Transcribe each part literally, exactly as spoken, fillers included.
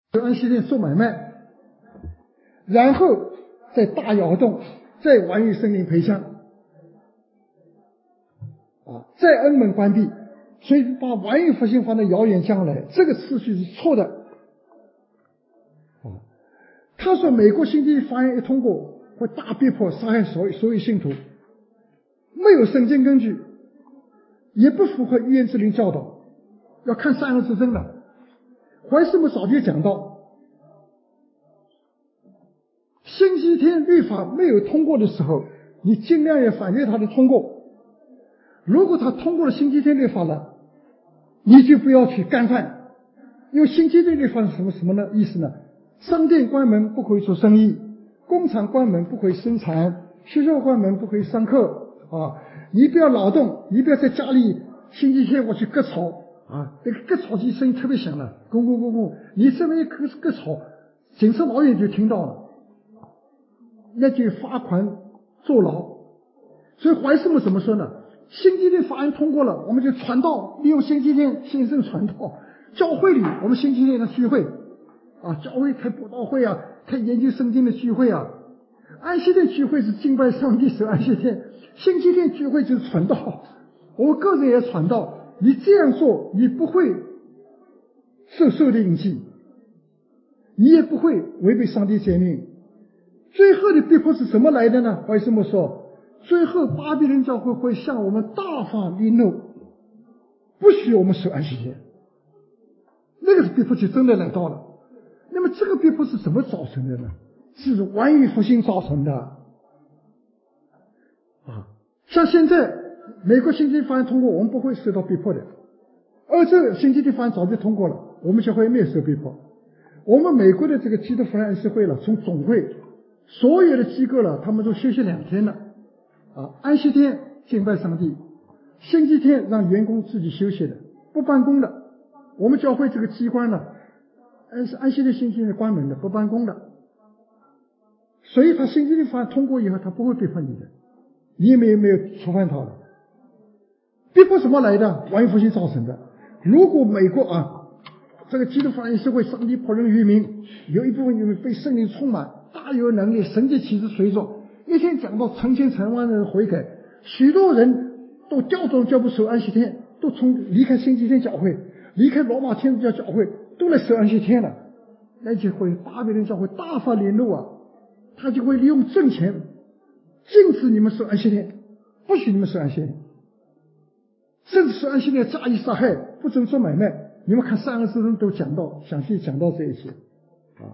安息天做买卖，然后再大窑洞，再完于森林培香，啊，再恩门关闭，所以把完于复兴放在遥远将来，这个次序是错的。啊，他说美国星期法案一通过，会大逼迫杀害所有所有信徒，没有圣经根据，也不符合预言之灵教导，要看善恶之争的。怀斯姆早就讲到，星期天律法没有通过的时候，你尽量要反对他的通过。如果他通过了星期天律法了，你就不要去干犯。因为星期天律法是什么什么呢？意思呢？商店关门不可以做生意，工厂关门不可以生产，学校关门不可以上课啊！你不要劳动，你不要在家里星期天我去割草啊！那个割草机声音特别响了，咕咕咕咕，你这么一割割草，警察老远就听到了，那就罚款坐牢。所以怀斯姆怎么说呢？星期天法案通过了，我们就传道，利用星期天先生传道。教会里我们星期天的聚会啊，教会开布道会啊，开研究圣经的聚会啊。安息天聚会是敬拜上帝，守安息天。星期天聚会就是传道，我个人也传道。你这样做，你不会受受的印记，你也不会违背上帝诫命。最后的逼迫是怎么来的呢？怀斯姆说，最后巴比伦教会会向我们大发烈怒，不许我们守安息天。那个是逼迫就真的来到了。那么这个逼迫是怎么造成的呢？是完于复兴造成的啊！像现在美国星期天法案通过，我们不会受到逼迫的。欧洲星期天法案早就通过了，我们教会没有受逼迫。我们美国的这个基督福音安息会了，从总会所有的机构了，他们都休息两天了啊！安息天敬拜上帝，星期天让员工自己休息的，不办公的。我们教会这个机关呢，安安息天星期天关门的，不办公的。所以他星期天法案通过以后，他不会逼迫你的，你也没有没有触犯他了。逼迫什么来的？完于复兴造成的。如果美国啊，这个基督福音社会，上帝仆人渔民，有一部分渔民被圣灵充满，大有能力，神迹奇事随着，一天讲到成千成万的人悔改，许多人都调动脚步守安息天，都从离开星期天教会，离开罗马天主教教会，都来守安息天了，那就会巴比伦教会大发烈怒啊！他就会利用政权禁止你们守安息天，不许你们守安息天，甚至守安息天加以杀害，不准做买卖。你们看善恶之争都讲到，详细讲到这一些啊。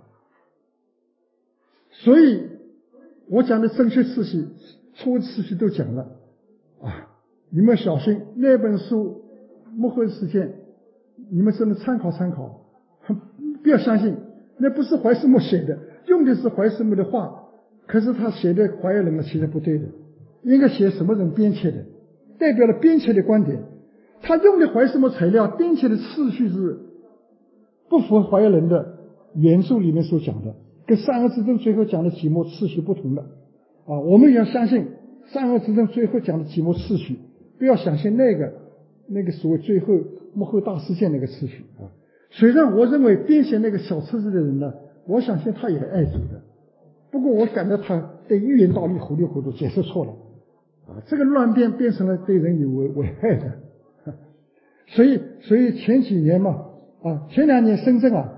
所以我讲的正确次序、错误次序都讲了啊。你们小心那本书《幕后事件》，你们只能参考参考，不要相信，那不是怀斯姆写的，用的是怀斯姆的话，可是他写的怀疑人了，其实不对的，应该写什么人编辑的，代表了编辑的观点。他用的怀斯姆材料编辑的次序是不符合怀疑人的原著里面所讲的，跟善恶之争最后讲的几幕次序不同的啊。我们也要相信善恶之争最后讲的几幕次序，不要相信那个那个所谓最后幕后大事件那个次序啊。虽然我认为编写那个小册子的人呢，我相信他也爱主的，不过我感到他对预言道理糊里糊涂，解释错了啊。这个乱编变成了对人有危危害的。所以，所以前几年嘛，啊，前两年深圳啊，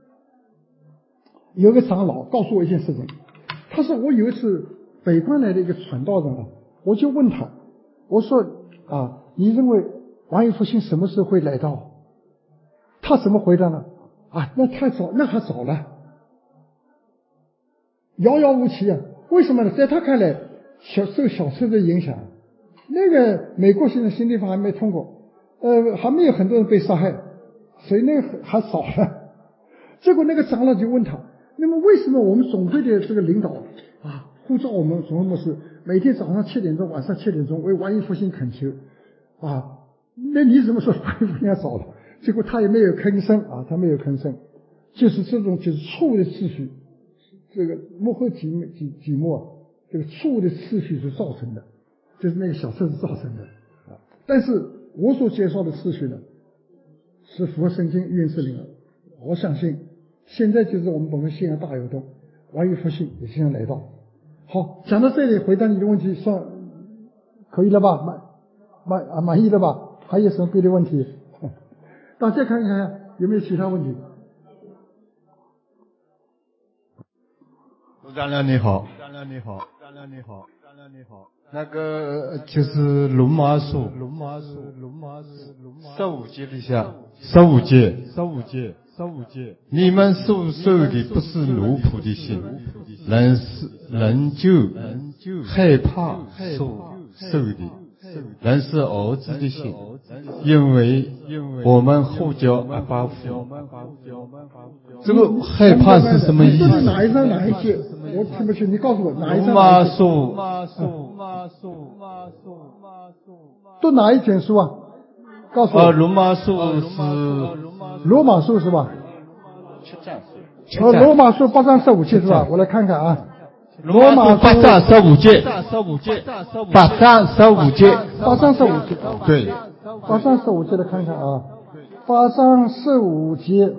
有个长老告诉我一件事情，他说我有一次北关来的一个传道人啊，我就问他，我说啊，你认为完于复兴什么时候会来到？他怎么回答呢？啊，那太早，那还早了，遥遥无期啊！为什么呢？在他看来，小受小车的影响，那个美国现在新立法还没通过。呃，还没有很多人被杀害，所以那个还少了。结果那个长老就问他，那么为什么我们总会的这个领导啊，呼召我们总会牧师每天早上七点钟、晚上七点钟为完于复兴恳求啊？那你怎么说完于复兴要早了？结果他也没有吭声啊，他没有吭声，就是这种就是错误的次序，这个幕后几几几幕，这个错误的次序是造成的，就是那个小册子造成的啊。但是我所介绍的次序呢，是符合圣经预言之灵的。我相信现在就是我们本身信仰大有动，万有复兴也即将来到。好，讲到这里，回答你的问题算可以了吧？满满啊满意了吧？还有什么别的问题？大家看看有没有其他问题？ 卢站长你好，站长你好，站长你好，站长你好。那个就是龙马树，龙马树，龙马树，十五节里下，十五节，十五节，十五节。你们所受的不是奴仆的心，人是人就害怕所受的，人是儿子的心，因为我们呼叫阿爸父。这个害怕是什么意思？ 这是哪一章哪一节？我听不清，你告诉我哪一章哪一节？ 罗马书， 都哪一卷书啊？告诉我。 啊，罗马书是罗马书是吧？ 七章是。哦，罗马书八章十五节是吧？我来看看啊。 罗马书八章十五节，八章十五节， 八章十五节。 对， 八章十五节来看看啊。八章十五节。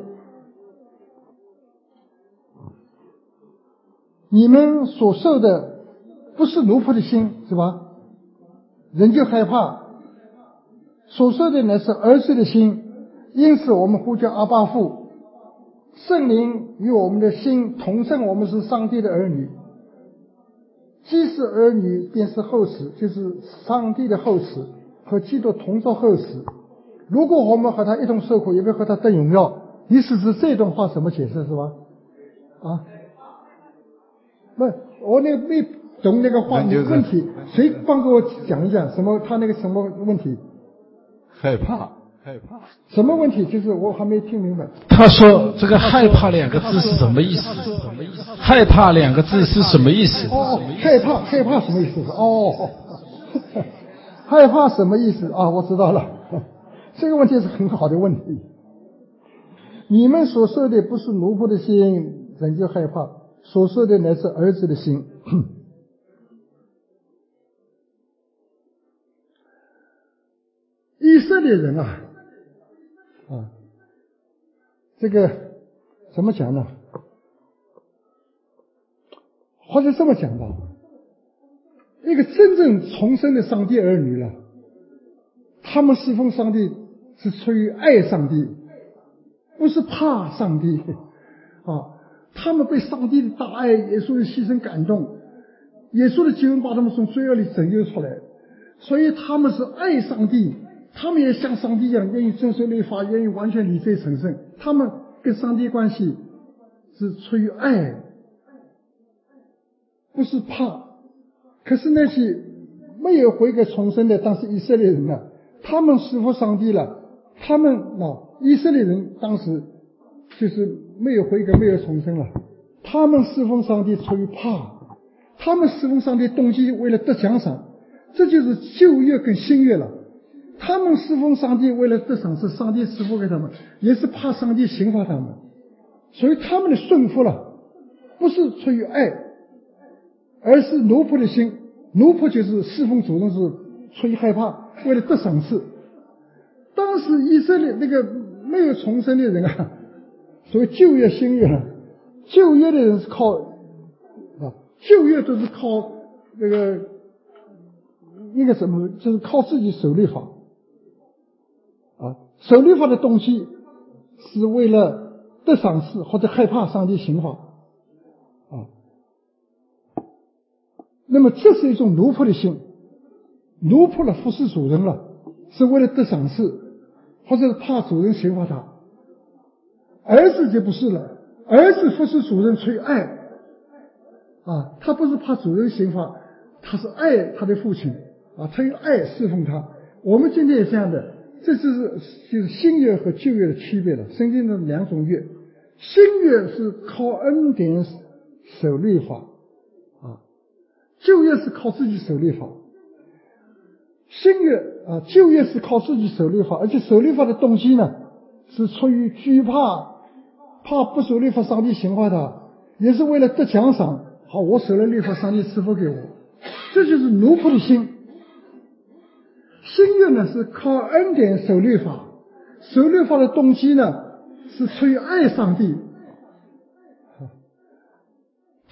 你们所受的不是奴仆的心，是吧？人就害怕，所受的乃是儿子的心，因此我们呼叫阿爸父。圣灵与我们的心同证，我们是上帝的儿女。既是儿女，便是后嗣，就是上帝的后嗣，和基督同作后嗣。如果我们和他一同受苦，也会和他得荣耀。你是指这段话怎么解释是吧？啊？不，我那个没懂那个话那个问题，谁帮给我讲一讲什么他那个什么问题？ 害怕，害怕。 什么问题？就是我还没听明白。 他说这个害怕两个字是什么意思？害怕两个字是什么意思？ 哦，害怕，害怕什么意思？哦，害怕什么意思啊？我知道了，这个问题是很好的问题。你们所受的不是奴仆的心，人就害怕。所受的乃是儿子的心。以色列人啊，啊，这个怎么讲呢？或者这么讲吧，一个真正重生的上帝儿女了，他们侍奉上帝是出于爱上帝，不是怕上帝啊。他们被上帝的大爱、耶稣的牺牲感动，耶稣的救恩把他们从罪恶里拯救出来，所以他们是爱上帝，他们也像上帝一样愿意遵守律法，愿意完全理罪成圣。他们跟上帝关系是出于爱，不是怕。可是那些没有悔改重生的当时以色列人呢，他们侍奉上帝了，他们啊，以色列人当时就是没有悔改，没有重生了。他们侍奉上帝出于怕，他们侍奉上帝动机为了得奖赏，这就是旧约跟新约了。他们侍奉上帝为了得赏赐，上帝赐福给他们，也是怕上帝刑罚他们，所以他们的顺服了，不是出于爱，而是奴仆的心。奴仆就是侍奉主人是出于害怕，为了得赏赐。当时以色列那个没有重生的人啊，所谓旧约新约了，旧约的人是靠啊，旧约都是靠那个一个什么，就是靠自己守律法啊，守律法的动机是为了得赏赐或者害怕上帝刑罚啊。那么这是一种奴仆的心，奴仆了服侍主人了，是为了得赏赐或者是怕主人刑罚他。儿子就不是了，儿子服侍主人出于爱啊，他不是怕主人刑罚，他是爱他的父亲啊，他用爱侍奉他。我们今天也这样的，这就是就是新约和旧约的区别了。圣经的两种约，新约是靠恩典守律法啊，旧约是靠自己守律法。新约啊，旧约是靠自己守律法，而且守律法的动机呢，是出于惧怕，怕不守律法上帝刑罚他，也是为了得奖赏。好，我守了律法，上帝赐福给我，这就是奴仆的心。新约呢是靠恩典守律法，守律法的动机呢是出于爱上帝，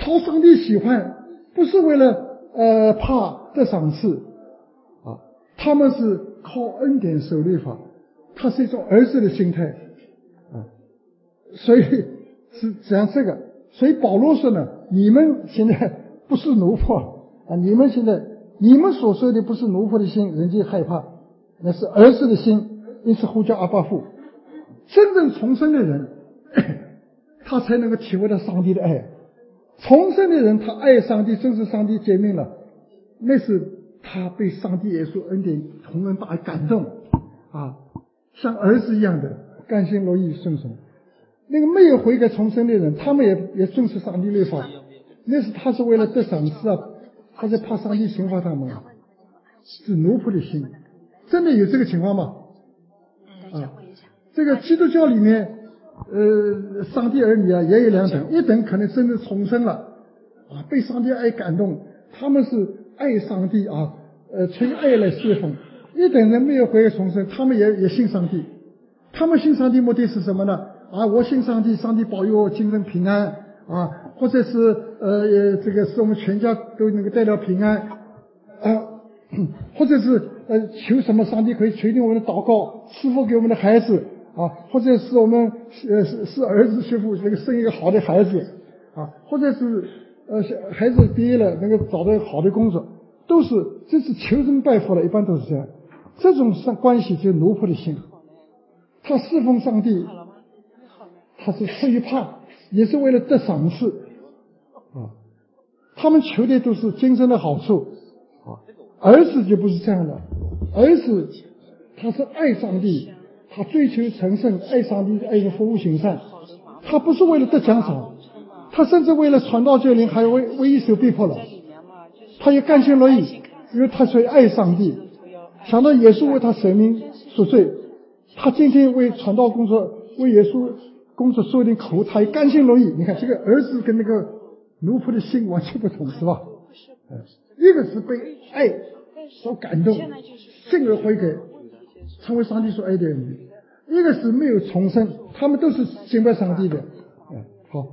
讨上帝喜欢，不是为了呃怕得赏赐啊，他们是靠恩典守律法，它是一种儿子的心态啊，所以是讲这个。所以保罗说呢，你们现在不是奴仆啊，你们现在你们所说的不是奴仆的心，人家害怕，那是儿子的心，因此呼叫阿爸父。真正重生的人，他才能够体会到上帝的爱。重生的人，他爱上帝，正是上帝诫命了，那是他被上帝耶稣恩典同恩大爱感动啊，像儿子一样的甘心乐意顺从。那个没有悔改重生的人，他们也也遵守上帝律法，那是他是为了得赏赐啊，他在怕上帝刑罚他们，是奴仆的心。真的有这个情况吗？啊，这个基督教里面，呃，上帝儿女啊也有两等，一等可能真的重生了啊，被上帝爱感动，他们是爱上帝啊，呃，纯爱来侍奉；一等人没有悔改重生，他们也也信上帝，他们信上帝目的是什么呢？啊，我信上帝，上帝保佑我精神平安啊，或者是呃这个使我们全家都能够带到平安啊，或者是呃求什么上帝可以垂听我们的祷告，赐福给我们的孩子啊，或者是我们呃是是儿子媳妇这个生一个好的孩子啊，或者是呃孩子毕业了能够找到好的工作，都是这是求神拜佛的，一般都是这样。这种关系就是奴仆的心，他侍奉上帝。他是出于怕，也是为了得赏赐啊。他们求的都是今生的好处啊。儿子就不是这样的，儿子他是爱上帝，他追求成圣，爱上帝，爱人服务行善。他不是为了得奖赏，他甚至为了传道救灵，还为为一手逼迫了。他也甘心乐意，因为他所以爱上帝，想到耶稣为他舍命赎罪，他今天为传道工作，为耶稣工作受点苦，他也甘心乐意。你看这个儿子跟那个奴仆的心完全不同，是吧？嗯，一个是被爱所感动，进而悔改，成为上帝所爱的儿女；一个是没有重生，他们都是敬拜上帝的。嗯，好。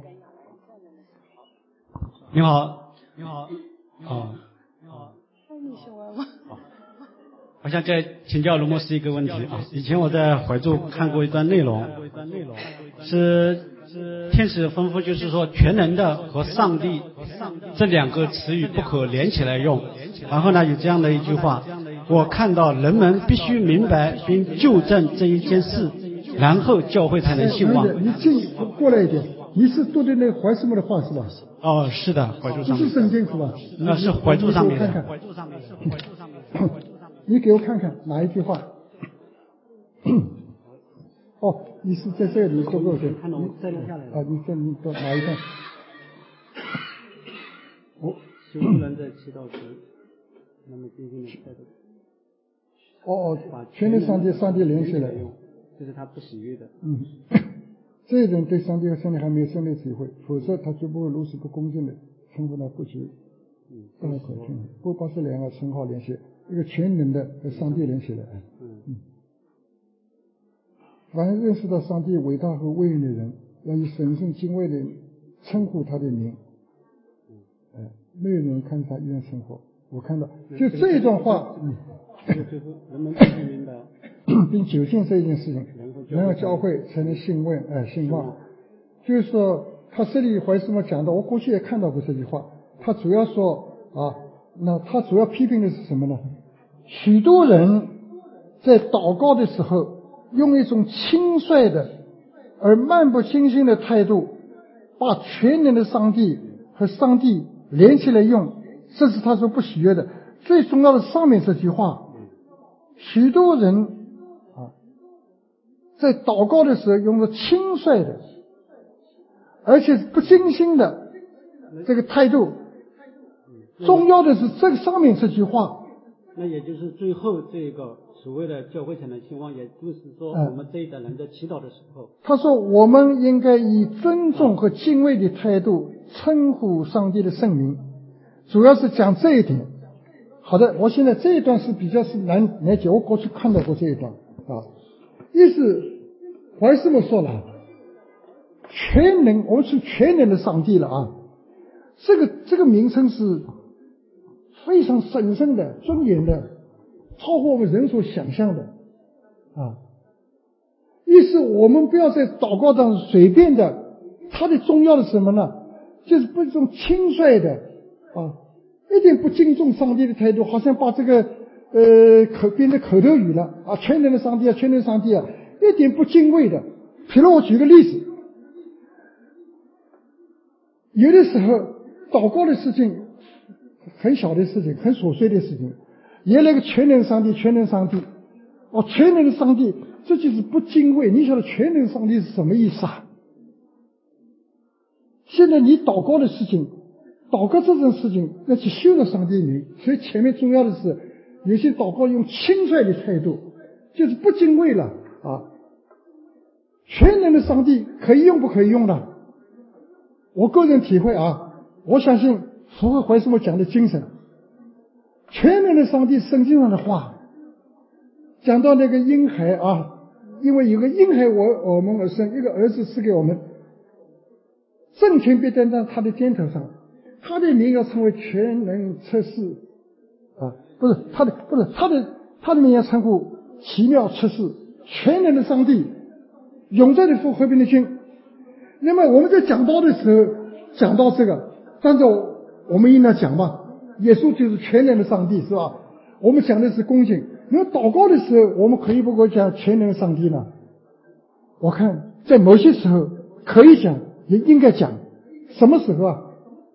你好，你好，啊，你好。 你喜欢吗？ 我想再请教卢牧师一个问题啊。以前我在怀柱看过一段内容，是天使吩咐，就是说全能的和上帝这两个词语不可连起来用。然后呢，有这样的一句话，我看到人们必须明白并纠正这一件事，然后教会才能兴旺。 你进过来一点，你是读的那个怀什么的话是吧？ 哦，是的，怀柱上面。 不是圣经是吧？ 啊，是怀柱上面的。 怀柱上面的。怀柱上面的。你给我看看哪一句话？哦，你是在这里，对不对？ 看到我摘录下来了。 啊，你在你到哪一段？ 哦，修复人的祈祷时，那么今天的态度。 哦哦，全跟上帝上帝联系了， 这是他不喜悦的。 嗯，这一点对上帝和上帝还没有深的体会，否则他绝不会如此不恭敬的称呼他不吉。嗯，不能可听，不把这两个称号联系。一个全能的和上帝连起来，嗯，凡认识到上帝伟大和威严的人，要以神圣敬畏的称呼他的名，嗯，没有人看他依然生活。我看到就这一段话，嗯， 就是人们必须明白， 并究竟这一件事情，然后教会才能兴旺，哎，兴旺。就是说，他这里怀什么讲的，我过去也看到过这句话。他主要说啊。那他主要批评的是什么呢？许多人在祷告的时候，用一种轻率的而漫不经心的态度，把全能的上帝和上帝连起来用，这是他所不喜悦的。最重要的上面这句话，许多人啊，在祷告的时候用了轻率的，而且不精心的这个态度。重要的是这个上面这句话， 那也就是最后这个所谓的教会才能兴旺，也就是说我们这一代人在祈祷的时候， 他说我们应该以尊重和敬畏的态度称呼上帝的圣名，主要是讲这一点。好的，我现在这一段是比较是难难解，我过去看到过这一段啊。意思怀斯默说了，全能，我们是全能的上帝了啊。 这个这个名称是非常神圣的、尊严的，超乎我们人所想象的啊。意思我们不要在祷告当中随便的，它的重要的是什么呢？就是不是这种轻率的啊，一点不敬重上帝的态度，好像把这个呃口变成口头语了啊，全能的上帝啊，全能的上帝啊，一点不敬畏的。比如我举个例子，有的时候祷告的事情很小的事情，很琐碎的事情，也来个全能上帝，全能上帝哦，全能的上帝，这就是不敬畏。你晓得全能上帝是什么意思啊？现在你祷告的事情，祷告这种事情要去修了上帝的名，所以前面重要的是有些祷告用轻率的态度，就是不敬畏了啊。全能的上帝可以用不可以用的？我个人体会啊，我相信符合怀斯母讲的精神。全能的上帝圣经上的话，讲到那个婴孩啊，因为有个婴孩我我们而生，一个儿子赐给我们，政权必担在他的肩头上，他的名要称为全能测试啊，不是他的不是他的他的名要称呼奇妙测试，全能的上帝，永在的父，和平的君。那么我们在讲道的时候讲到这个，但是我们应当讲吧，耶稣就是全能的上帝，是吧？我们讲的是恭敬。那么祷告的时候，我们可以不可以讲全能的上帝呢？我看在某些时候可以讲，也应该讲。什么时候啊？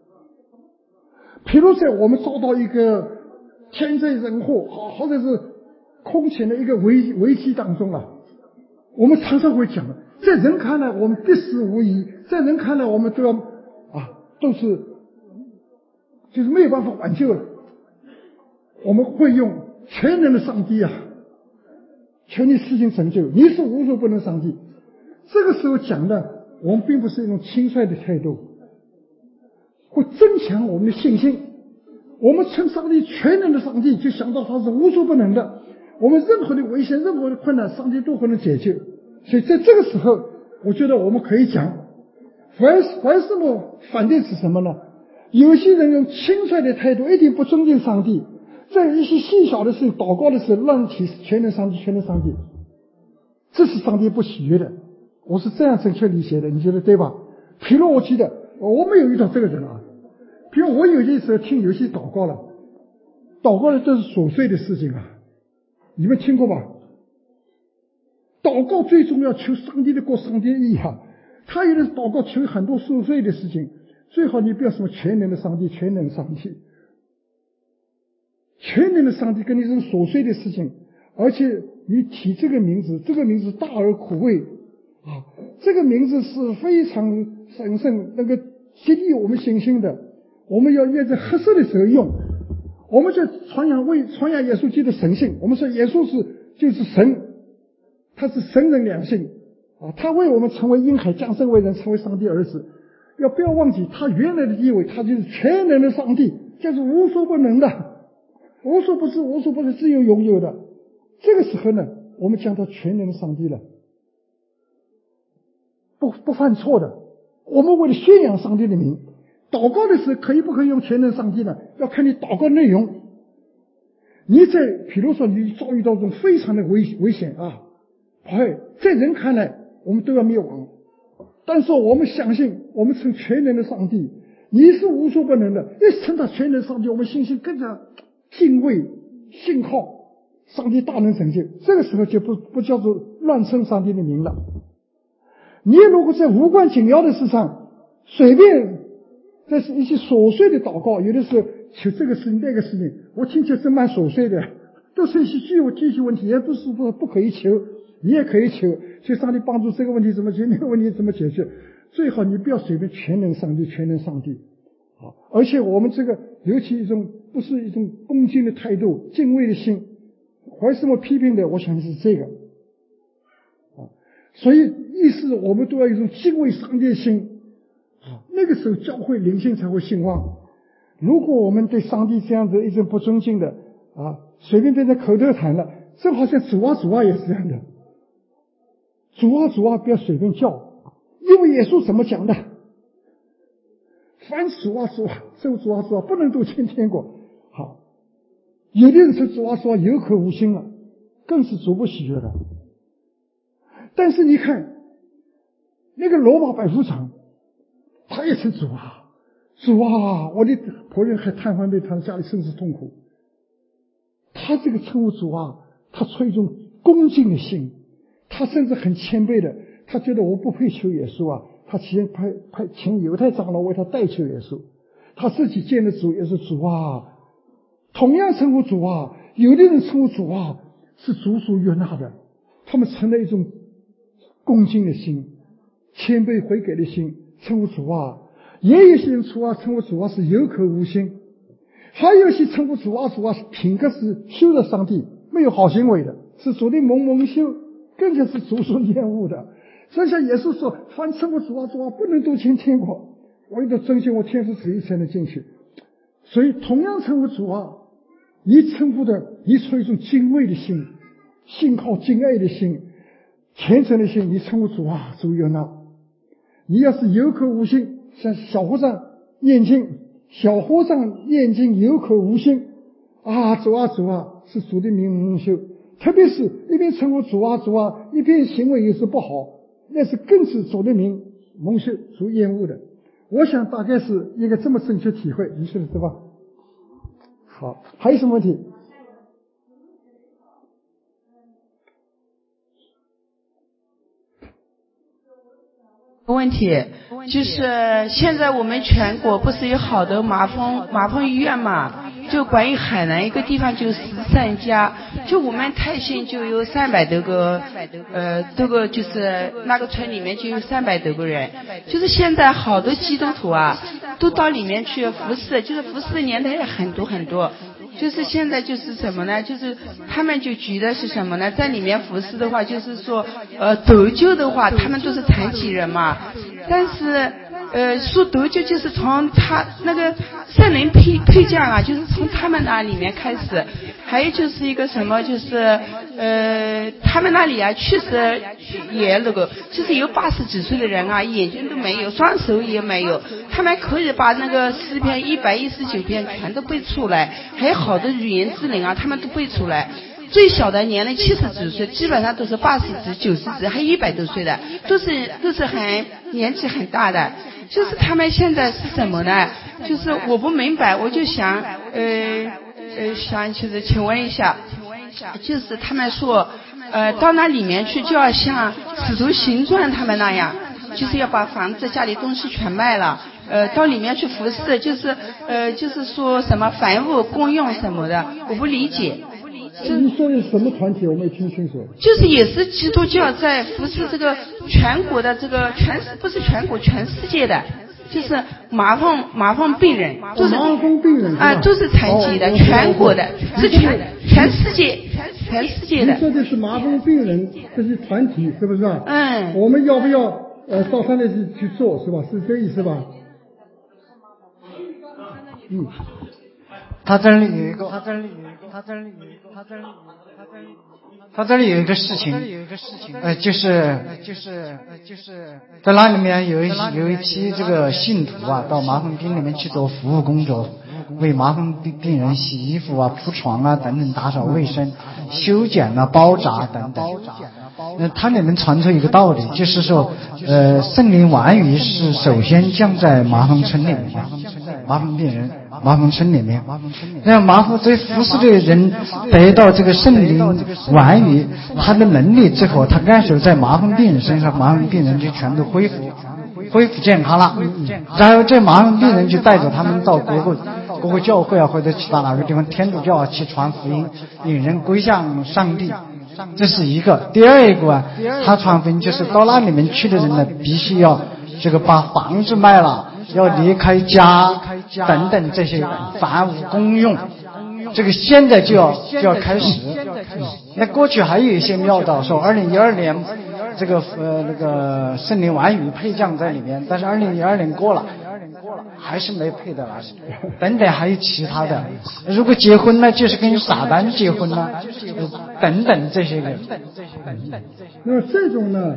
譬如在我们遭到一个天灾人祸，好或者是空前的一个危危机当中啊，我们常常会讲，在人看来我们必死无疑，在人看来我们都要啊都是就是没有办法挽救了。我们会用全能的上帝啊，全力施行成就，你是无所不能上帝。这个时候讲的，我们并不是一种轻率的态度，会增强我们的信心。我们称上帝全能的上帝，就想到他是无所不能的，我们任何的危险、任何的困难，上帝都可能解救。所以在这个时候，我觉得我们可以讲。怀怀斯母反对是什么呢？有些人用轻率的态度，一点不尊敬上帝，在一些细小的事情祷告的时候乱提全能上帝，全能上帝，这是上帝不喜悦的。我是这样正确理解的，你觉得对吧？譬如我记得我没有遇到这个人啊，譬如我有些时候听有些祷告了，祷告的都是琐碎的事情啊，你们听过吧？祷告最重要，求上帝的国，上帝的义啊。他有的祷告求很多琐碎的事情，最好你不要什么全能的上帝，全能上帝，全能的上帝跟你这种琐碎的事情，而且你提这个名字，这个名字大而可畏啊，这个名字是非常神圣，那个激励我们信心的，我们要要在合适的时候用。我们在传扬为传扬耶稣基督的神性，我们说耶稣是就是神，他是神人两性啊，他为我们成为婴孩，降生为人，成为上帝儿子。要不要忘记他原来的地位，他就是全能的上帝，就是无所不能的，无所不知，无所不能，自由拥有的。这个时候呢，我们讲到全能的上帝了，不不犯错的。我们为了宣扬上帝的名，祷告的时候可以不可以用全能上帝呢？要看你祷告内容。你在比如说你遭遇到这种非常的危危险啊，哎，在人看来我们都要灭亡，但是我们相信，我们称全能的上帝，你是无所不能的。一称他全能上帝，我们信心更加敬畏，信靠上帝大能拯救。这个时候就不不叫做乱称上帝的名了。你如果在无关紧要的事上随便，这是一些琐碎的祷告，有的时候求这个事情那个事情，我听起来真蛮琐碎的，都是一些具有具体问题，也不是不不可以求，你也可以求，求上帝帮助这个问题怎么解，那个问题怎么解决。最好你不要随便全能上帝，全能上帝啊！而且我们这个尤其一种不是一种恭敬的态度，敬畏的心。怀斯母批评的，我想是这个啊。所以意思我们都要有一种敬畏上帝的心啊，那个时候教会灵性才会兴旺。如果我们对上帝这样子一种不尊敬的啊，随便变成口头谈了，正好像主啊主啊也是这样的，主啊主啊不要随便叫，因为耶稣怎么讲的？ 凡主啊主啊，称呼主啊主啊，不能都进天国。好，有的人说主啊主啊，有口无心了，更是主不喜悦的。但是你看那个罗马百夫长，他也称主啊主啊，我的仆人还瘫痪被瘫，家里甚至痛苦。他这个称呼主啊，他出于一种恭敬的心，他甚至很谦卑的，他觉得我不配求耶稣啊，他请派派请犹太长老为他代求耶稣，他自己见的主也是主啊。同样称呼主啊，有的人称呼主啊是主所悦纳的，他们成了一种恭敬的心，谦卑悔改的心，称呼主啊。也有些人称啊称呼主啊是有口无心，还有些称呼主啊主啊是品格是羞了上帝，没有好行为的，是主的蒙蒙羞，更加是主所厌恶的。所以像耶稣说，凡称呼主啊主啊，不能都进天国，我有的遵循我天父旨意才能进去。所以同样称呼主啊，你称呼的你出一种敬畏的心，信靠敬爱的心，虔诚的心，你称呼主啊主悦纳。你要是有口无心，像小和尚念经，小和尚念经有口无心啊，主啊主啊，是主的名蒙羞。特别是一边称呼主啊主啊，一边行为又是不好，那是更是主的名蒙羞，主厌恶的。我想大概是一个这么正确体会，你说的对吧？好，还有什么问题？ 问题就是现在我们全国不是有好多麻风麻风医院嘛？就关于海南一个地方就十三家，就我们泰县就有三百多个，呃，多个就是那个村里面就有三百多个人。就是现在好多基督徒啊，都到里面去服侍，就是服侍的年代也很多很多。就是现在就是什么呢？就是他们就觉得是什么呢？在里面服侍的话，就是说，呃，得救的话，他们都是残疾人嘛。但是，呃，说得救就是从他那个圣灵配配降啊，就是从他们那里面开始。还有就是一个什么，就是呃，他们那里啊，确实也那个，就是有八十几岁的人啊，眼睛都没有，双手也没有，他们可以把那个诗篇一百一十九篇全都背出来，还有好的语言之灵啊，他们都背出来。最小的年龄七十几岁，基本上都是八十几、九十几，还一百多岁的，都是都是很年纪很大的。就是他们现在是什么呢？就是我不明白，我就想呃呃想就是请问一下，就是他们说呃到那里面去就要像使徒行传他们那样，就是要把房子家里东西全卖了，呃到里面去服侍，就是呃就是说什么凡物公用什么的，我不理解。 你说的什么团体？我没听清楚。 就是也是基督教在服侍这个全国的这个全不是全国全世界的，就是麻风麻风病人，都是麻风病人啊，都是残疾的，全国的，是全全世界全世界的。 你说的是麻风病人这些团体是不是啊？ 嗯。 我们要不要呃到他那去去做是吧？是这意思吧？嗯。 他这里有一个，他这里有一个，他这里有一个，他这里有一个，他这里有一个，他这里有一个事情，呃，就是就是就是在那里面有一有一批这个信徒啊，到麻风病里面去做服务工作，为麻风病病人洗衣服啊、铺床啊等等，打扫卫生、修剪啊、包扎等等。呃，它里面传出一个道理，就是说，呃，圣灵完雨是首先降在麻风村里面，麻风病人。麻风村里面，那麻风这服侍的人得到这个圣灵完雨，他的能力之后，他按手在麻风病人身上，麻风病人就全都恢复恢复健康了。然后这麻风病人就带着他们到各个各个教会啊，或者去到哪个地方天主教啊去传福音，引人归向上帝。这是一个。第二个啊，他传福音就是到那里面去的人呢，必须要这个把房子卖了。要离开家等等这些凡物公用，这个现在就要就要开始。那过去还有一些庙道说，二零一二年这个呃那个圣灵完雨配降在里面，但是二零一二年过了，还是没配的来。等等，还有其他的，如果结婚呢，就是跟撒旦结婚呢，等等这些个。 那么这种呢？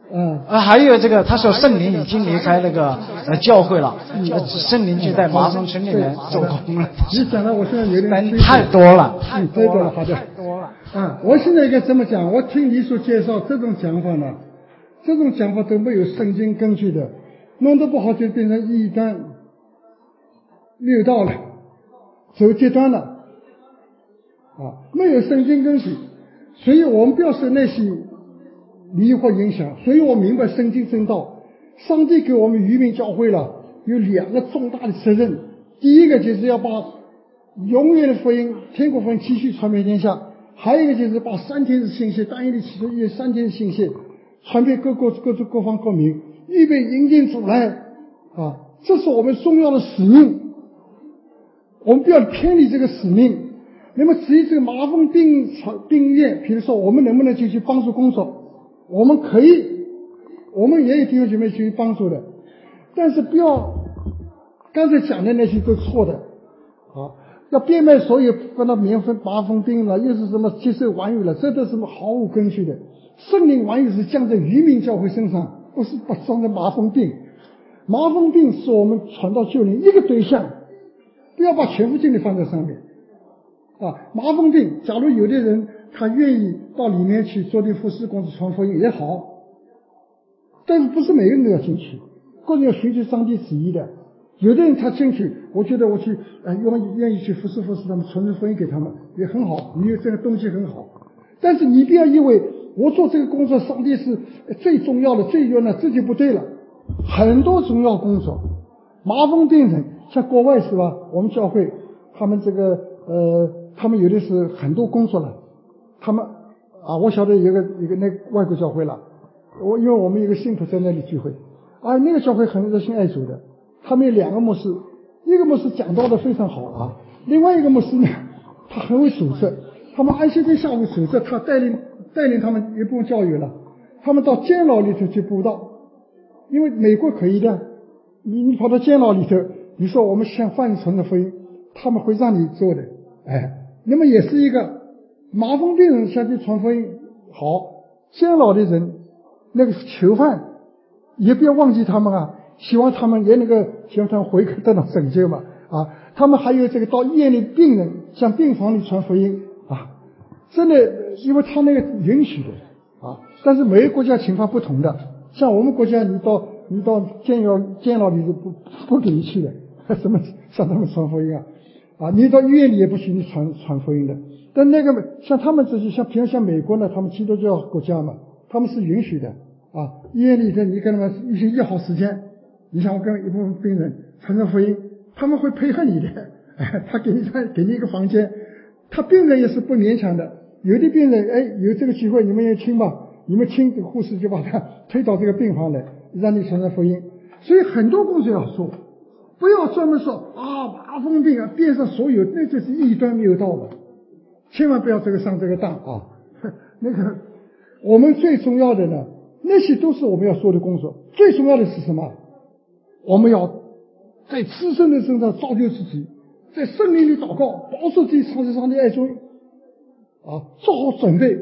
嗯啊，还有这个，他说圣灵已经离开那个呃教会了，呃圣灵就在麻风村里面做工了。 你讲的我现在有点但太多了， 太多了，好的，太多了。啊，我现在应该这么讲，我听你所介绍这种讲法呢，这种讲法都没有圣经根据的，弄得不好就变成异端、谬道了，走极端了，啊，没有圣经根据，所以我们不要受那些迷惑影响。所以我明白圣经真道，上帝给我们渔民教会了有两个重大的责任，第一个就是要把永远的福音、天国福音继续传遍天下，还有一个就是把三天的信息，但以理启示录三天的信息传遍各国各族各方各民，预备迎接主来啊！这是我们重要的使命，我们不要偏离这个使命。那么至于这个麻风病病院，比如说我们能不能就去帮助工作，我们可以，我们也有弟兄姐妹去帮助的，但是不要刚才讲的那些都错的啊！要变卖所有，把那免费麻风病了，又是什么接受完语了，这都是毫无根据的。圣灵完语是降在渔民教会身上，不是把装在麻风病。麻风病是我们传道救人一个对象，不要把全部精力放在上面啊。麻风病，假如有的人他愿意到里面去做点服侍工作传福音也好，但是不是每个人都要进去，个人要寻求上帝旨意的。有的人他进去，我觉得我去呃愿意愿意去服侍服侍他们，传传福音给他们也很好，你有这个东西很好。但是你不要以为我做这个工作，上帝是最重要的、最重要的，这就不对了。很多重要工作，麻风病人像国外是吧？我们教会他们这个呃，他们有的是很多工作了。他们啊，我晓得有个一个那个外国教会了，我因为我们有个信徒在那里聚会，啊，那个教会很热心爱主的。他们有两个牧师，一个牧师讲道的非常好啊，另外一个牧师呢，他很会组织。他们安息日下午组织，他带领带领他们一部分教育了。他们到监牢里头去布道，因为美国可以的，你你跑到监牢里头，你说我们向犯人传的福音，他们会让你做的，哎，那么也是一个麻风病人下去传福音好，监牢的人那个囚犯也不要忘记他们啊。希望他们也能够希望他们回归得到拯救嘛啊！他们还有这个到医院里病人向病房里传福音啊，真的，因为他那个允许的啊，但是每个国家情况不同的，像我们国家，你到你到监牢监牢里是不不给你去的，什么向他们传福音啊啊！你到医院里也不许你传传福音的，但那个像他们这些像比如像美国呢，他们基督教国家嘛，他们是允许的啊，医院里头你跟他们一些约好时间。你想我跟一部分病人传传福音，他们会配合你的，哎，他给你给你一个房间，他病人也是不勉强的。有的病人，哎，有这个机会，你们也听吧，你们听，这个护士就把他推到这个病房来，让你传传福音。所以很多工作要做，不要专门说啊麻风病啊，边上所有那就是异端谬道了，千万不要这个上这个当啊。那个我们最重要的呢，那些都是我们要做的工作，最重要的是什么？我们要在自身的身上造就自己，在圣灵里祷告，保守自己长在上帝爱中啊，做好准备，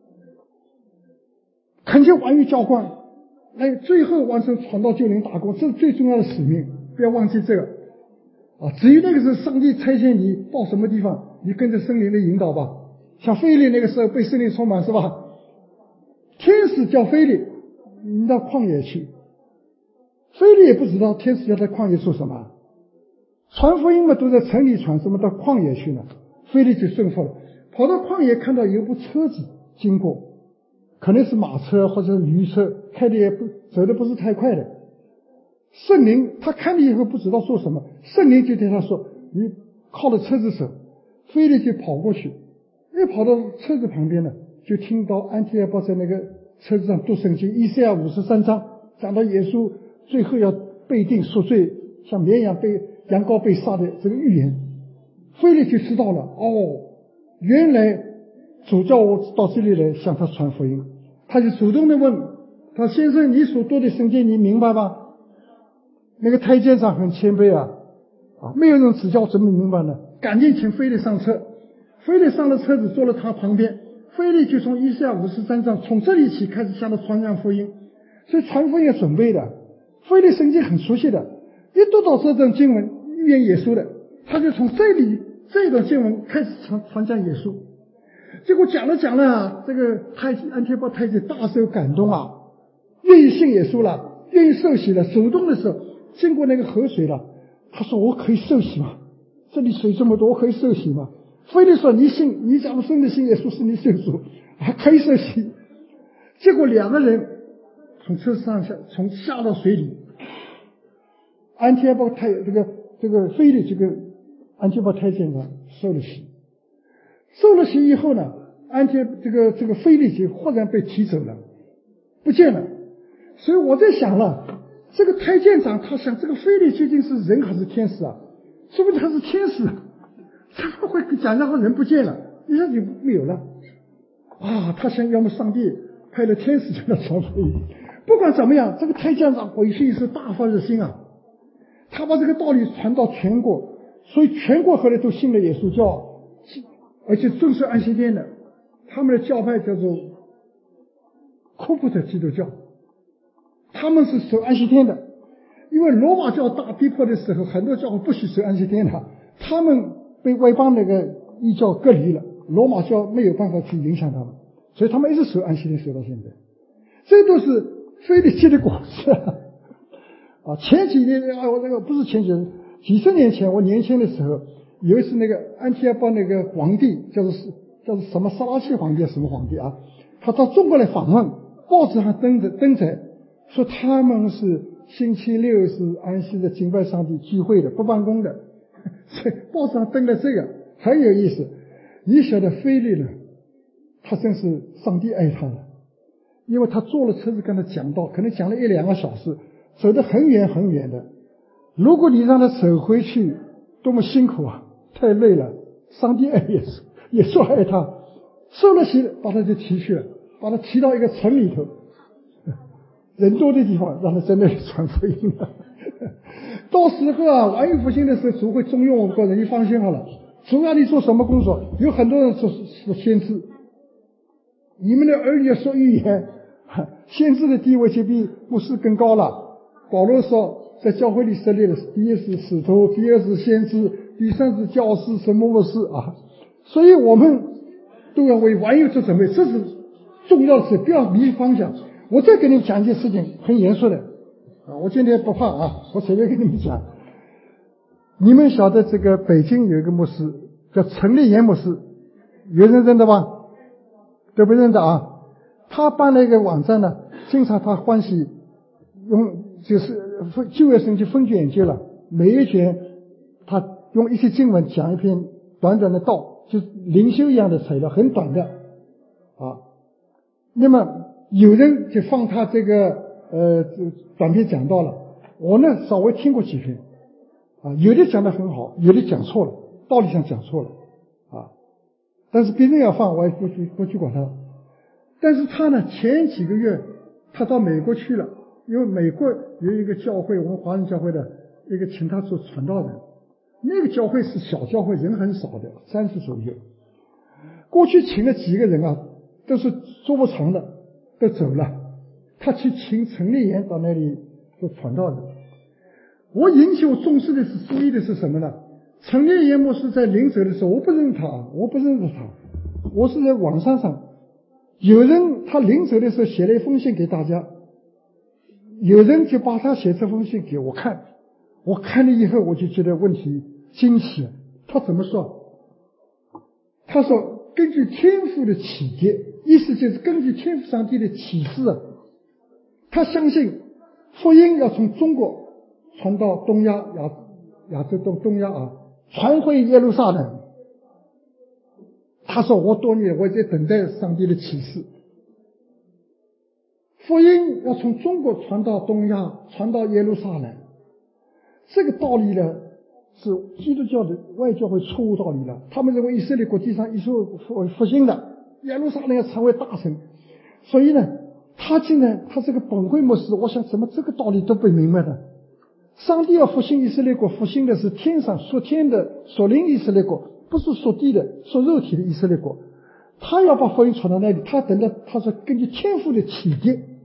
恳求完于浇灌，来最后完成传道救人大功，这是最重要的使命，不要忘记这个啊。至于那个是上帝差遣你到什么地方，你跟着圣灵的引导吧。像腓力那个时候被圣灵充满是吧？天使叫腓力，你到旷野去。腓力也不知道天使要在旷野做什么，传福音嘛都在城里传，什么到旷野去呢？腓力就顺服了，跑到旷野看到有一部车子经过，可能是马车或者是驴车，开的也不走的不是太快的。圣灵他看了以后不知道说什么，圣灵就对他说：“你靠着车子走。”腓力就跑过去，一跑到车子旁边呢，就听到安提阿波在那个车子上读圣经，以赛亚五十三章讲到耶稣最后要被定赎罪，像绵羊被羊羔被杀的这个预言。腓力就知道了，哦，原来主叫我到这里来向他传福音。他就主动的问他：“先生，你所读的圣经你明白吗？”那个太监长很谦卑啊，啊，没有人指教怎么明白呢？赶紧请腓力上车。腓力上了车子，坐了他旁边。腓力就从以赛亚五十三章从这里起开始向他传扬福音。 所以传福音要准备的。腓力圣经很熟悉的，一读到这段经文预言耶稣的，他就从这里这段经文开始传传讲耶稣。结果讲了讲了，这个太安提波太监大受感动啊，愿意信耶稣了，愿意受洗了，主动的时候经过那个河水了，他说我可以受洗吗？这里水这么多，我可以受洗吗？腓力说你信，你假如真的信耶稣，是你受主，还可以受洗。结果两个人从车上下，从下到水里，安提波太这个这个腓力这个安提波太监啊受了洗，受了洗以后呢，安提这个这个腓力就忽然被提走了，不见了。所以我在想了，这个太监长他想这个腓力究竟是人还是天使啊？说不定他是天使，怎么会讲然后人不见了，一下就没有了啊！他想要么上帝派了天使将他传福音。不管怎么样，这个太监长回去是大发热心啊，他把这个道理传到全国，所以全国后来都信了耶稣教，而且遵守安息天的。他们的教派叫做库布特基督教，他们是守安息天的。因为罗马教大逼迫的时候，很多教会不许守安息天的，他们被外邦那个异教隔离了，罗马教没有办法去影响他们，所以他们一直守安息天守到现在。这都是腓力结的果子啊！前几年啊，我这个不是前几年，几十年前，我年轻的时候，有一次那个安提阿波那个皇帝叫做叫做什么沙拉西皇帝什么皇帝啊，他到中国来访问，报纸上登着登载说他们是星期六是安息的敬拜上帝聚会的，不办公的，所以报纸上登了这个很有意思。你晓得腓力呢，他真是上帝爱他了，因为他坐了车子跟他讲道，可能讲了一两个小时，走得很远很远的。如果你让他走回去，多么辛苦啊，太累了。上帝爱耶稣，耶稣爱他，受了洗把他就提去了，把他提到一个城里头，人多的地方，让他在那里传福音了。到时候啊，王宇复兴的时候，主会重用我们个人，你放心好了。主要你做什么工作？有很多人说是先知，你们的儿女要说预言，先知的地位就比牧师更高了。保罗说，在教会里设立的，第一是使徒，第二是先知，第三是教师，什么牧师啊？所以我们都要为王宇做准备，这是重要的事，不要迷方向。我再给你们讲一件事情，很严肃的啊！我今天不怕啊，我随便跟你们讲。你们晓得这个北京有一个牧师叫陈立言牧师，有人认得吧？都不认得啊！他办了一个网站呢，经常他欢喜用就是旧约圣经分卷研究了，每一卷他用一些经文讲一篇短短的道，就是灵修一样的材料，很短的啊。那么有人就放他这个呃短篇讲到了，我呢稍微听过几篇啊，有的讲得很好，有的讲错了，道理上讲错了啊。但是别人要放，我也不去不去管他。但是他呢，前几个月他到美国去了，因为美国有一个教会，我们华人教会的一个请他做传道人，那个教会是小教会，人很少的，三十左右。过去请了几个人啊，都是做不成的，都走了。他去请陈立言到那里做传道人。我引起我重视的是注意的是什么呢？陈立言牧师在临走的时候，我不认识他，我不认识他，我是在网上上有人他临走的时候写了一封信给大家，有人就把他写这封信给我看，我看了以后我就觉得问题惊奇。他怎么说？他说根据天父的启迪，意思就是根据天父上帝的启示啊，他相信福音要从中国传到东亚亚亚洲东东亚啊，传回耶路撒冷。他说我多年我在等待上帝的启示，福音要从中国传到东亚，传到耶路撒冷。这个道理呢是基督教的外教会错误道理了。他们认为以色列国际上一受复兴的，耶路撒冷要成为大城，所以呢他竟然他这个本会牧师，我想怎么这个道理都不明白的。上帝要复兴以色列国，复兴的是天上属天的属灵以色列国，不是属地的属肉体的以色列国。他要把福音传到那里，他等到他说根据天父的启迪，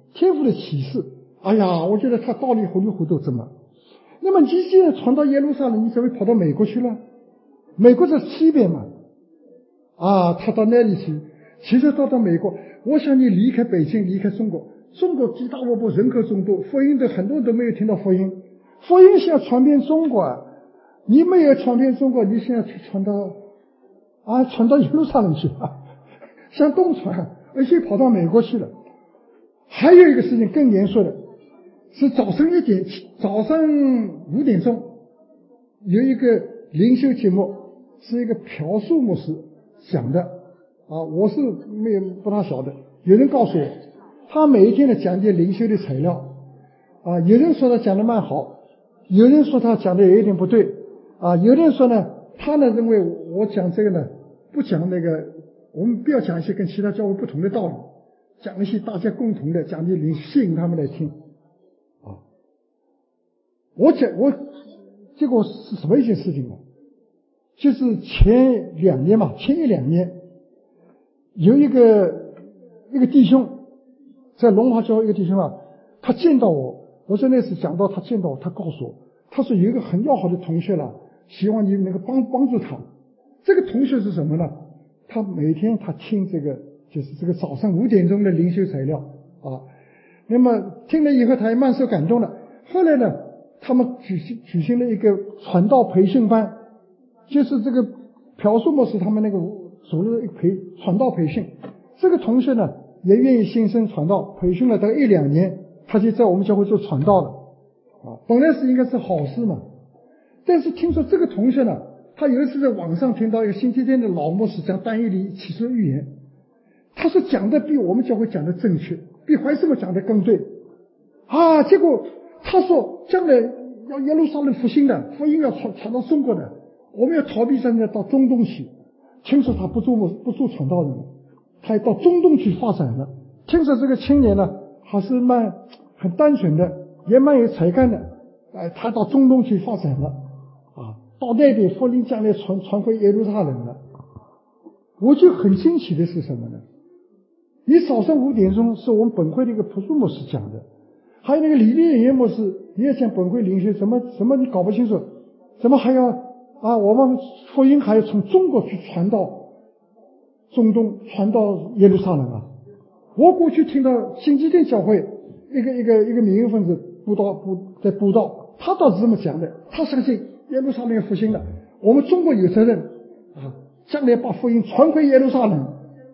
天父的启示。哎呀，我觉得他道理糊里糊涂怎么？那么你既然传到耶路撒冷，你怎么跑到美国去了？美国在西边嘛，啊，他到那里去。其实到到美国，我想你离开北京，离开中国，中国地大物博，人口众多，福音的很多人都没有听到福音，福音想传遍中国啊，你没有传遍中国，你现在去传到啊，传到耶路撒冷去啊，向东传，而且跑到美国去了。还有一个事情更严肃的，是早上一点，早上五点钟有一个灵修节目，是一个朴树牧师讲的啊，我是没有不大晓得。有人告诉我，他每一天的讲解灵修的材料啊，有人说他讲的蛮好，有人说他讲的有一点不对啊，有人说呢，他呢认为我讲这个呢不讲那个，我们不要讲一些跟其他教会不同的道理，讲一些大家共同的，讲的灵吸引他们来听啊。我讲我结果是什么一件事情呢？就是前两年嘛，前一两年有一个一个弟兄在龙华教会，一个弟兄啊，他见到我，我在那次讲到他见到我，他告诉我，他说有一个很要好的同学了，希望你能够帮帮助他。这个同学是什么呢？他每天他听这个就是这个早上五点钟的灵修材料啊，那么听了以后他也蛮受感动了。后来呢，他们举行举行了一个传道培训班，就是这个朴树牧师他们那个组织培传道培训。这个同学呢也愿意新生传道，培训了大概一两年，他就在我们教会做传道了啊。本来是应该是好事嘛，但是听说这个同学呢，他有一次在网上听到一个星期天的老牧师讲但以理启示预言，他说讲的比我们教会讲的正确，比怀斯母讲的更对啊。结果他说将来要耶路撒冷复兴的，福音要传传到中国的，我们要逃避战争到中东去。听说他不做不做传道人了，他到中东去发展了。听说这个青年呢还是蛮很单纯的，也蛮有才干的，哎，他到中东去发展了啊，到那边福音将来传传回耶路撒冷了。我就很惊奇的是什么呢？你早上五点钟是我们本会的一个朴树牧师讲的，还有那个李立元牧师你也讲本会灵修，什么什么你搞不清楚，怎么还要啊我们福音还要从中国去传到中东，传到耶路撒冷啊。我过去听到星期天教会一个一个一个民营分子布道布在布道，他倒是这么讲的，他相信耶路撒冷复兴了，我们中国有责任啊，将来把福音传回耶路撒冷。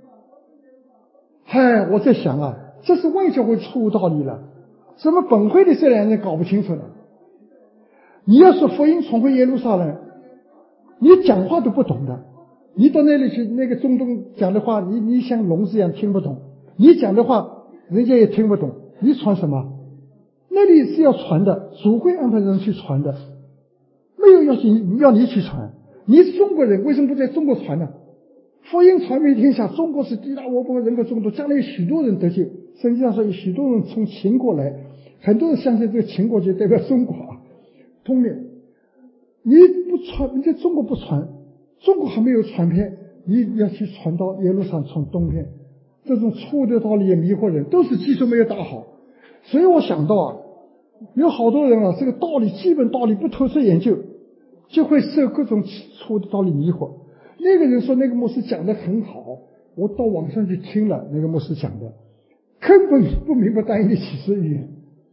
嗨，我在想啊，这是外教会错误道理了，怎么本会的这两人搞不清楚呢？你要说福音传回耶路撒冷，你讲话都不懂的，你到那里去，那个中东讲的话，你你像聋子一样听不懂，你讲的话人家也听不懂，你传什么？那里是要传的，主会安排人去传的，没有要你要你去传。你是中国人，为什么不在中国传呢？福音传遍天下，中国是地大物博，人口众多，将来有许多人得救。圣经上说有许多人从秦国来，很多人相信这个秦国就代表中国啊。通面你不传，你在中国不传，中国还没有传遍，你要去传到耶路撒冷，从东边，这种错误的道理也迷惑人，都是基础没有打好。所以我想到啊，有好多人啊，这个道理基本道理不透彻研究，就会受各种错误的道理迷惑。那个人说那个牧师讲得很好，我到网上去听了那个牧师讲的，根本不明白但以理启示预言，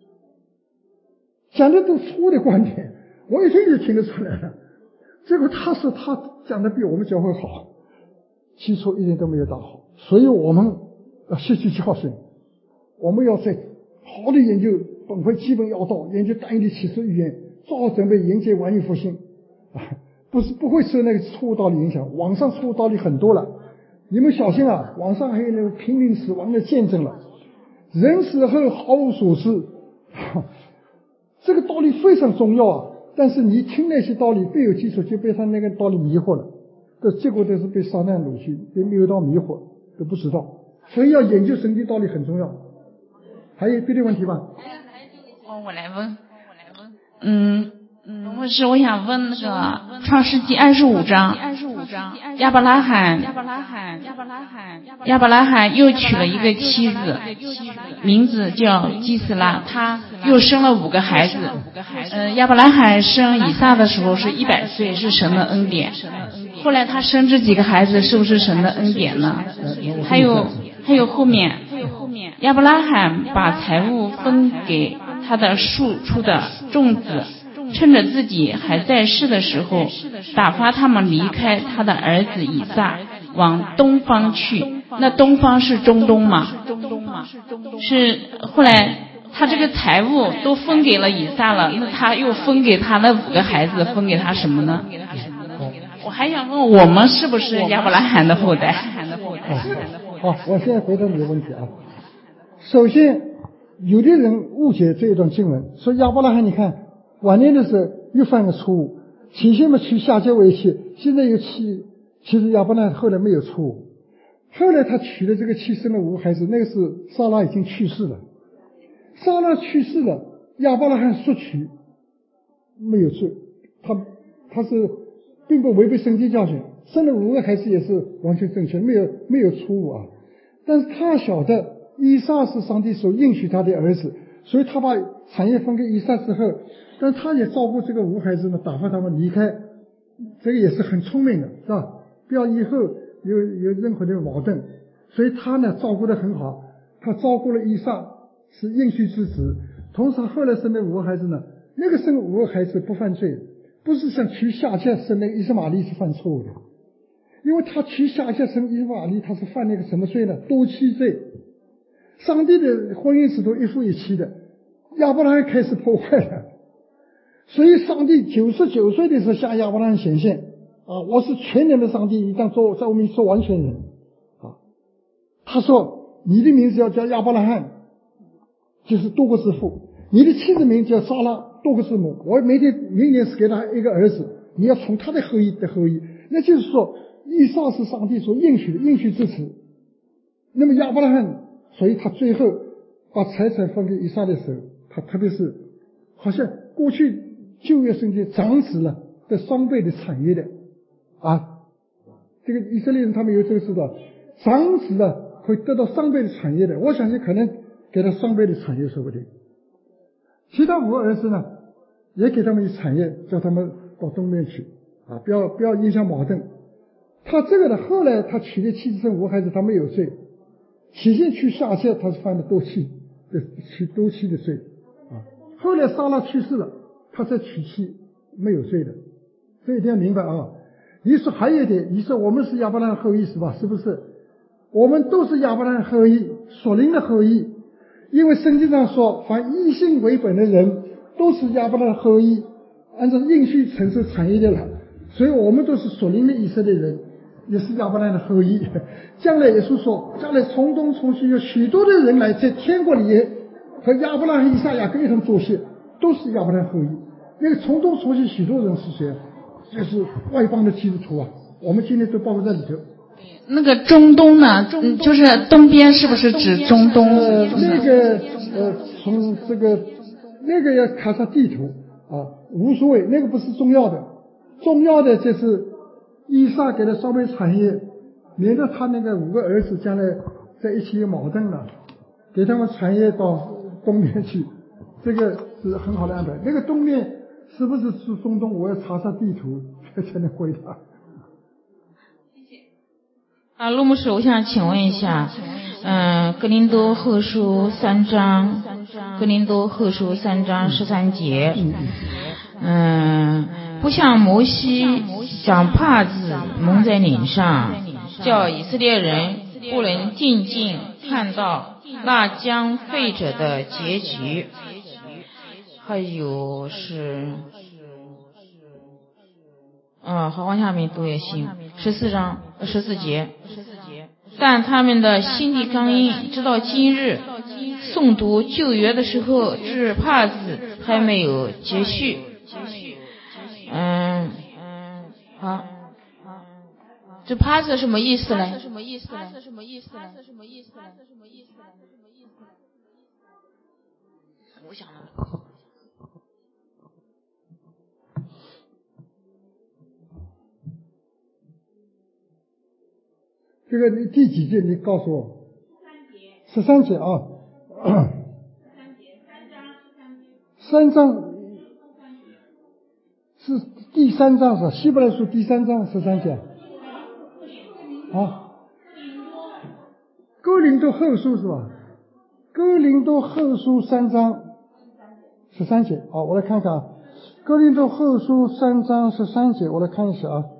讲的都错误的观点，我一听就听得出来了。结果他说他讲的比我们教会好，基础一点都没有打好。所以我们要吸取教训，我们要在好的研究本会基本要道，研究但以理启示预言，做好准备迎接万有复兴啊，不是不会受那个错误道理影响。网上错误道理很多了，你们小心啊！网上还有那个濒临死亡的见证了，人死后毫无所知，这个道理非常重要啊！但是你听那些道理没有基础，就被他那个道理迷惑了，这结果都是被撒旦掳去，被谬道迷惑，都不知道。所以要研究神经道理很重要。还有别的问题吧？ 哦，我来问，我来问，嗯。嗯，牧师，我想问那个《创世纪》二十五章， 章，亚伯拉罕，亚伯拉罕，亚伯拉罕，亚伯拉罕又娶了一个妻子，名字叫基斯拉，他又生了五个孩子。嗯，亚伯拉罕生以撒的时候是一百岁，是神的恩典。后来他生这几个孩子，是不是神的恩典呢？还有还有后面，亚伯拉罕把财物分给他的庶出的众子，趁着自己还在世的时候，打发他们离开他的儿子以撒，往东方去。那东方是中东吗？是后来他这个财物都分给了以撒了，那他又分给他那五个孩子，分给他什么呢？我还想问，我们是不是亚伯拉罕的后代？ 好，我现在回答你的问题啊。首先，有的人误解这一段经文，说亚伯拉罕，你看晚年的时候又犯了错误，起先嘛娶夏甲为妻，现在又娶，其实亚伯拉罕后来没有错误，后来他娶的这个妻生了五个孩子，那个是撒拉已经去世了，撒拉去世了，亚伯拉罕索娶没有罪，他他是并不违背圣经教训，生了五个孩子也是完全正确，没有没有错误啊。但是他晓得以撒是上帝所应许他的儿子，所以他把产业分给以撒之后，但他也照顾这个五孩子呢，打发他们离开，这个也是很聪明的，是吧？不要以后有有任何的矛盾，所以他呢照顾得很好，他照顾了以撒是应许之子，同时他后来生的五个孩子呢，那个生五个孩子不犯罪，不是像娶夏甲生那个以实玛利是犯错误的，因为他娶夏甲生以实玛利，他是犯那个什么罪呢？多妻罪。上帝的婚姻是都一夫一妻的，亚伯拉罕开始破坏了，所以上帝九十九岁的时候向亚伯拉罕显现啊，我是全能的上帝，你当做在我们做完全人啊。他说你的名字要叫亚伯拉罕，就是多个字父，你的妻子名字叫撒拉，多个字母，我每天明年是给他一个儿子，你要从他的后裔的后裔，那就是说以撒是上帝所应许的应许之子。那么亚伯拉罕，所以他最后把财产分给以撒的时候，他特别是好像过去旧约圣经长子了的双倍的产业的啊，这个以色列人他们有这个知道，长子了会得到双倍的产业的，我相信可能给他双倍的产业说不定。其他五个儿子呢，也给他们的产业，叫他们到东边去啊，不要不要影响矛盾。他这个呢，后来他娶的妻子生五个孩子，他没有罪。起先娶夏甲，他是犯了多妻的娶多妻的罪啊。后来撒拉去世了，他再娶妻，没有罪的。这一定要明白啊。你说还有一点，你说我们是亚伯拉罕后裔是吧？是不是？我们都是亚伯拉罕后裔，属灵的后裔。因为圣经上说，凡以信为本的人都是亚伯拉罕后裔，按照应许承受产业的了。所以我们都是属灵的以色列人，也是亚伯拉罕的后裔。将来耶稣说，将来从东从西有许多的人来在天国里和亚伯拉罕、以撒、雅各一同作谢，都是亚伯拉罕后裔。那个从东从西许多人是谁？就是外邦的基督徒啊，我们今天都包括在里头。 那个中东呢？嗯，就是东边是不是指中东？ 呃，那个呃，从这个那个要看上地图啊，无所谓，那个不是重要的，重要的就是以撒给他双倍产业，免得他那个五个儿子将来在一起有矛盾了，给他们产业到东边去，这个是很好的安排。那个东边是不是是中东？我要查查地图才能回答。 啊，陆牧师，我想请问一下，嗯、呃，格林多后书三章，格林多后书三章十三节，嗯、呃，不像摩西将帕子蒙在脸上，叫以色列人不能静静看到那将废者的结局。还有是，啊，好，往下面读也行。十四章十四节，但他们的心地刚硬，直到今日，诵读旧约的时候，至帕子还没有结束。嗯，好，这帕子什么意思呢？我想了。 这个你第几节？你告诉我。十三节啊。三章是第三章是希伯来书第三章十三节。啊。哥林多后书是吧？哥林多后书三章十三节。好，我来看看啊。哥林多后书三章十三节，我来看一下啊。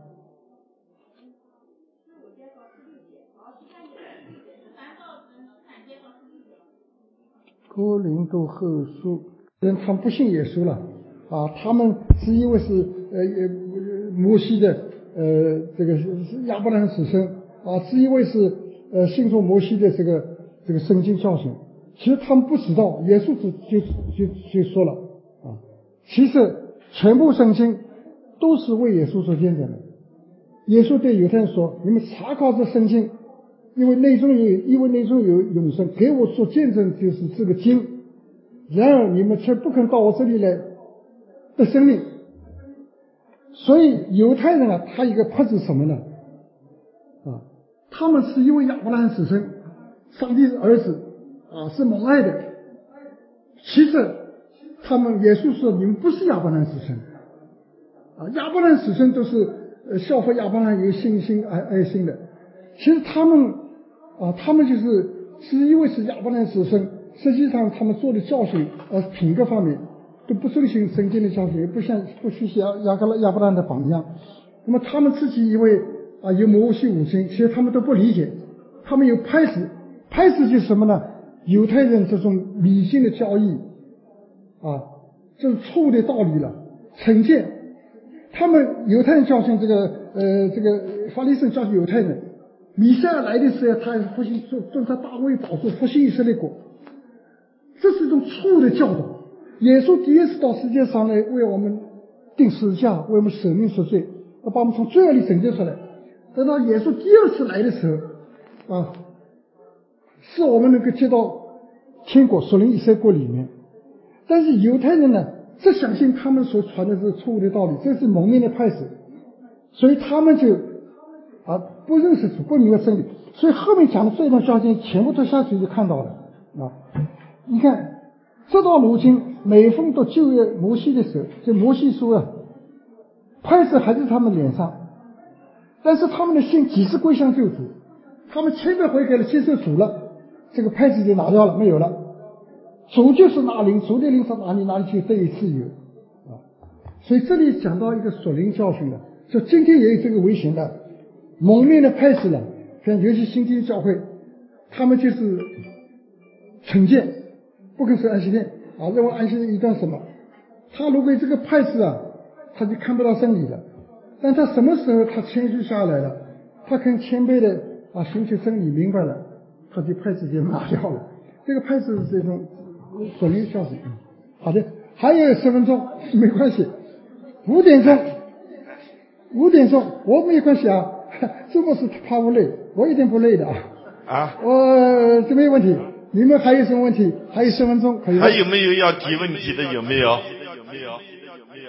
哥林多后书，人他们不信耶稣了啊，他们是因为是呃摩西的呃这个亚伯拉罕子孙啊，是因为是呃信从摩西的这个这个圣经教训。其实他们不知道，耶稣就就就就说了啊，其实全部圣经都是为耶稣所见证的。耶稣对犹太人说：“你们查考这圣经。”因为内中有，因为内中有永生，给我所见证就是这个经。然而你们却不肯到我这里来的生命。所以犹太人啊，他一个怕是什么呢？啊，他们是因为亚伯拉罕子孙，上帝是儿子啊，是蒙爱的。其实他们耶稣说：“你们不是亚伯拉罕子孙啊，亚伯拉罕子孙都是呃效法亚伯拉罕有信心爱爱心的。”其实他们啊，他们就是是因为是亚伯拉罕子孙，实际上他们做的教训呃品格方面都不遵循圣经的教训，也不像不学习亚亚伯亚伯拉罕的榜样。那么他们自己以为啊有摩西五经，其实他们都不理解，他们有拍死，拍死就是什么呢？犹太人这种迷信的教义啊，这是错误的道理了，成见。他们犹太人教训这个呃这个法利赛人教训犹太人。弥赛亚来的时候，他复兴坐坐他大卫宝座，复兴以色列国，这是一种错误的教导。耶稣第一次到世界上来，为我们定十字架，为我们舍命赎罪，要把我们从罪恶里拯救出来。等到耶稣第二次来的时候，啊，是我们能够接到天国属灵以色列国里面。但是犹太人呢，只相信他们所传的是错误的道理，这是蒙面的派死，所以他们就啊，不认识主，不明白真理，所以后面讲的这段教训全部都下去就看到了啊。你看，直到如今，每逢到旧约摩西的时候，这摩西书啊，拍子还是他们脸上，但是他们的心几时归向救主，他们千百回改了，接受主了，这个拍子就拿掉了，没有了。主就是拿灵，主的灵上哪里，哪里就得以自由啊。所以这里讲到一个属灵教训了，说今天也有这个危险的。蒙面的派死了，像尤其新基教会，他们就是成见，不肯守安息天啊，认为安息日一段什么，他如果这个派死啊，他就看不到真理了。但他什么时候他谦虚下来了，他肯谦卑的啊寻求真理明白了，他就派死就拿掉了。这个派死是这种属灵教训。好的，还有十分钟没关系，五点钟，五点钟我没关系啊。周末是怕我累，我一点不累的啊！ 啊， 我这没问题。你们还有什么问题？还有十分钟可以。 还有没有要提问题的？有没有？有没有？有没有？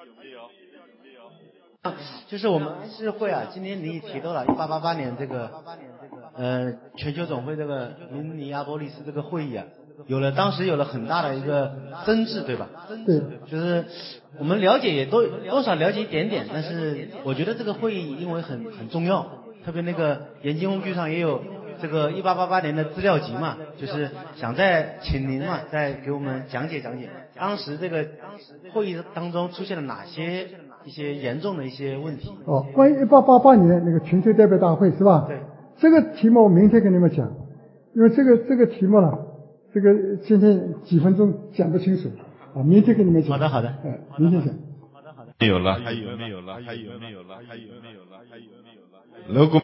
啊，就是我们安息日会啊，今天你也提到了一八八八年这个呃全球总会这个明尼阿波利斯这个会议啊，有了当时有了很大的一个争执，对吧？ 对， 就是我们了解也都多少了解一点点，但是我觉得这个会议因为很很重要，特别那个研经工具上也有这个一八八八年的资料集嘛，就是想再请您嘛再给我们讲解讲解，当时这个会议当中出现了哪些一些严重的一些问题。 哦，关于一八八八年那个全球代表大会是吧？ 对， 这个题目我明天跟你们讲，因为这个这个题目呢，这个今天几分钟讲不清楚啊，明天跟你们讲。 好的好的， 哎，明天讲。 没有了，还有没有了？还有没有了？还有没有了？还有没有了？如果